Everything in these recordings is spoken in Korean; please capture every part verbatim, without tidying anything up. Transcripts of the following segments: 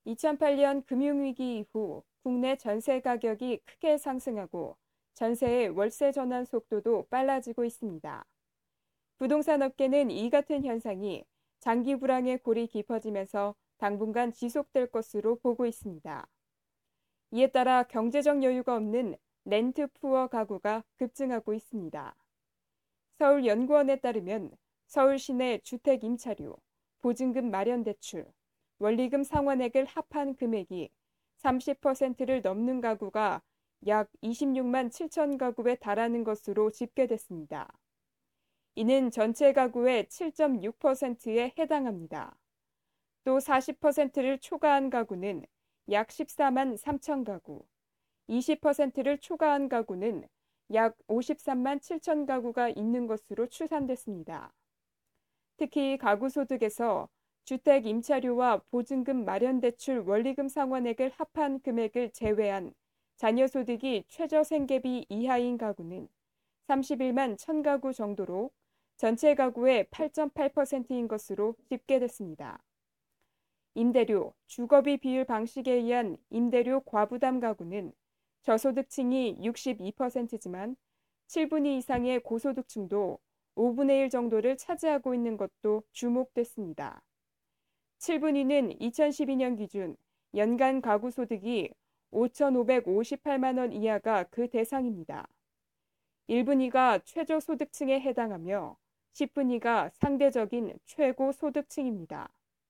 이천팔 년 금융위기 이후 국내 전세 가격이 크게 상승하고 전세의 월세 전환 속도도 빨라지고 있습니다. 부동산 업계는 이 같은 현상이 장기 불황의 골이 깊어지면서 당분간 지속될 것으로 보고 있습니다. 이에 따라 경제적 여유가 없는 렌트 푸어 가구가 급증하고 있습니다. 서울연구원에 따르면 서울 시내 주택 임차료, 보증금 마련 대출, 원리금 상환액을 합한 금액이 삼십 퍼센트를 넘는 가구가 약 이십육만 칠천 가구에 달하는 것으로 집계됐습니다. 이는 전체 가구의 칠 점 육 퍼센트에 해당합니다. 또 사십 퍼센트를 초과한 가구는 약 십사만 삼천 가구, 이십 퍼센트를 초과한 가구는 약 오십삼만 칠천 가구가 있는 것으로 추산됐습니다. 특히 가구 소득에서 주택 임차료와 보증금 마련 대출 원리금 상환액을 합한 금액을 제외한 자녀 소득이 최저 생계비 이하인 가구는 삼십일만 천 가구 정도로 전체 가구의 팔 점 팔 퍼센트인 것으로 집계됐습니다. 임대료, 주거비 비율 방식에 의한 임대료 과부담 가구는 저소득층이 육십이 퍼센트지만 칠분위 이상의 고소득층도 오분의 일 정도를 차지하고 있는 것도 주목됐습니다. 칠분위는 이천십이 년 기준 연간 가구 소득이 오천오백오십팔만 원 이하가 그 대상입니다. 일분위가 최저소득층에 해당하며 십분위가 상대적인 최고소득층입니다.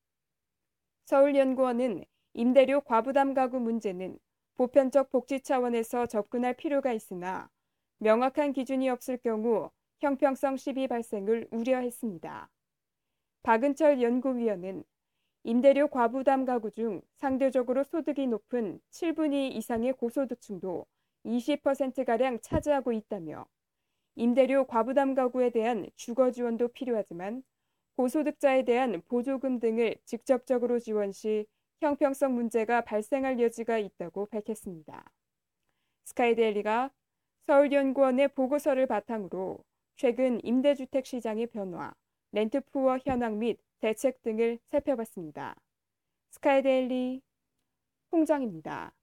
서울연구원은 임대료 과부담 가구 문제는 보편적 복지 차원에서 접근할 필요가 있으나 명확한 기준이 없을 경우 형평성 시비 발생을 우려했습니다. 박은철 연구위원은 임대료 과부담 가구 중 상대적으로 소득이 높은 칠분위 이상의 고소득층도 이십 퍼센트가량 차지하고 있다며 임대료 과부담 가구에 대한 주거 지원도 필요하지만 고소득자에 대한 보조금 등을 직접적으로 지원 시 형평성 문제가 발생할 여지가 있다고 밝혔습니다. 스카이데일리가 서울연구원의 보고서를 바탕으로 최근 임대주택 시장의 변화, 렌트푸어 현황 및 대책 등을 살펴봤습니다. 스카이데일리 홍정입니다.